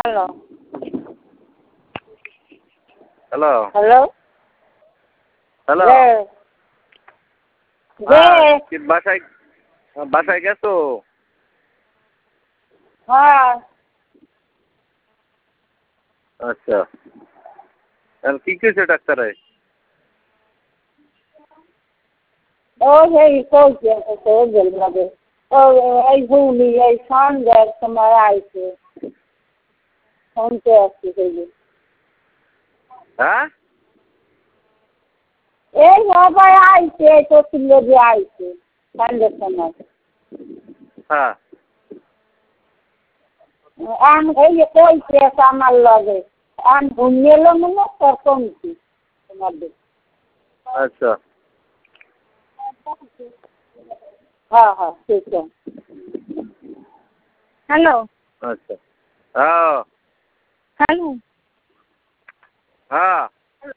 Hello hello hello hello কি বাসায় গেছো? হ্যাঁ আচ্ছা কি কইছে ডাক্তারে? ও সেই কইছে তো বলবে ও এই ভুলি এই সন্ধ্যার সময় আইছে শুনতে আসছি সেই হ্যাঁ এই সবাই আইছে চতুর লোকে আইছে সন্ধ্যের সময় হ্যাঁ এই যে কইছে আমার লগে ঘুমিয়ে এলো মনে তোর কমছি তোমাদের আচ্ছা হ্যাঁ হ্যাঁ ঠিক আছে হ্যালো আচ্ছা হ্যাঁ হ্যালো হ্যাঁ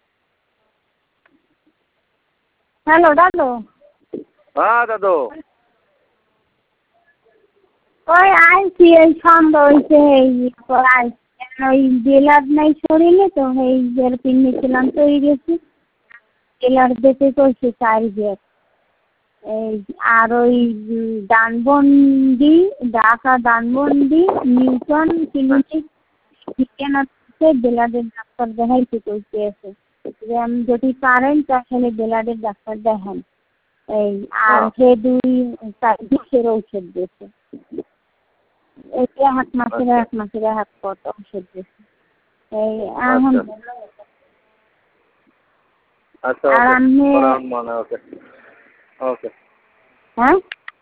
হ্যালো দাদু হ্যাঁ দাদু ওই আইছি এই সন্ধ্যা হয়েছে এই ওই জেলার নাই শরীরে তো এই জেল কিনেছিলাম তো এই গেছি জেলার দেখে কইছে 4 গেট এই আর ওই ধানবন্দি ঢাকা ধানবন্দি নিউটন ক্লিনিক ঠিকানাতে বেলাডের ডাক্তার দেখাইতে কইতে আছে যে আমি যদি পারেন তাহলে বেলাডের ডাক্তার দেখান এই আর সে 2 ঔষধ দিয়েছে এক মাসের এক কত ওষুধ দিয়েছে এই এখন আচ্ছা আর আমি ওকে হ্যাঁ